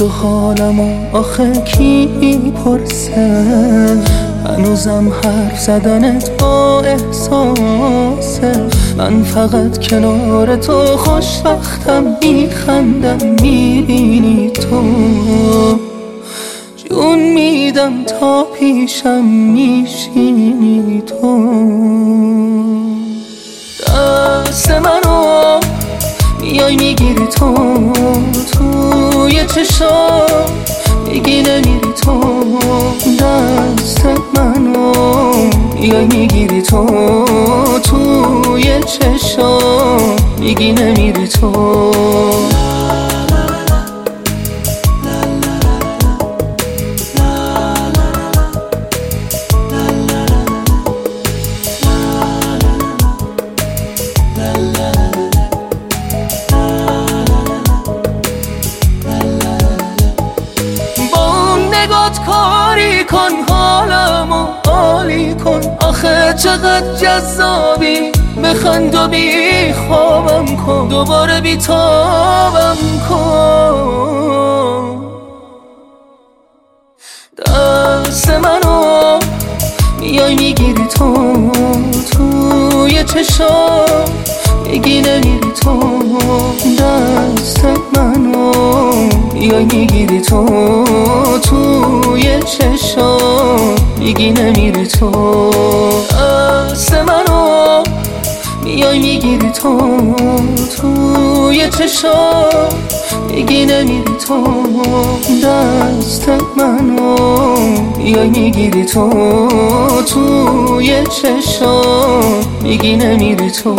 درد و حالمو آخه کی میپرسه؟ هنوزم حرف زدنت با احساسه. من فقط کنار تو خوشبختم، میخندم میبینی تو. جون میدم تا پیشم میشینی تو. دست منو میای میگیری تو، توی چشام میگی نمیری تو. دست منو میای میگیری تو، توی چشام میگی نمیری تو. کاری کن حالمو عالی کن، آخه چقدر جذابی. بخند و بی خوابم کن، دوباره بی تابم کن. دست منو میای میگیری تو، توی چشام میگی نمیری تو. دست منو میای میگیری تو، توی چشام میگی نمیری تو. دست منو میای میگیری تو، توی چشام میگی نمیری تو. دست منو میای میگیری تو، توی چشام میگی نمیری تو.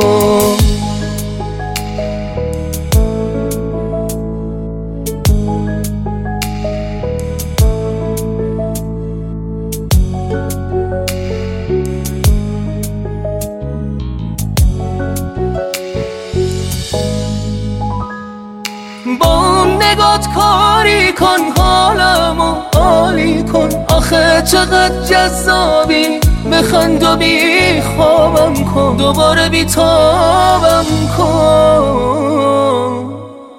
با نگات کاری کن حالمو عالی کن، آخه چقدر جذابی. بخند و بی خوابم کن، دوباره بی تابم کن.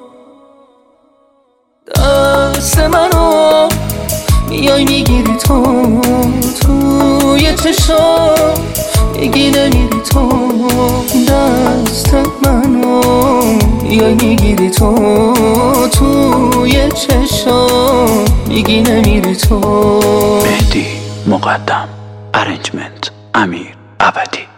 دست منو میای میگیری تو، توی چشام میگی نمیری تو. دست منو میای میگیری تو، توی چشام میگی نمیری تو. مهدی مقدم، ارنجمنت امیر ابدی.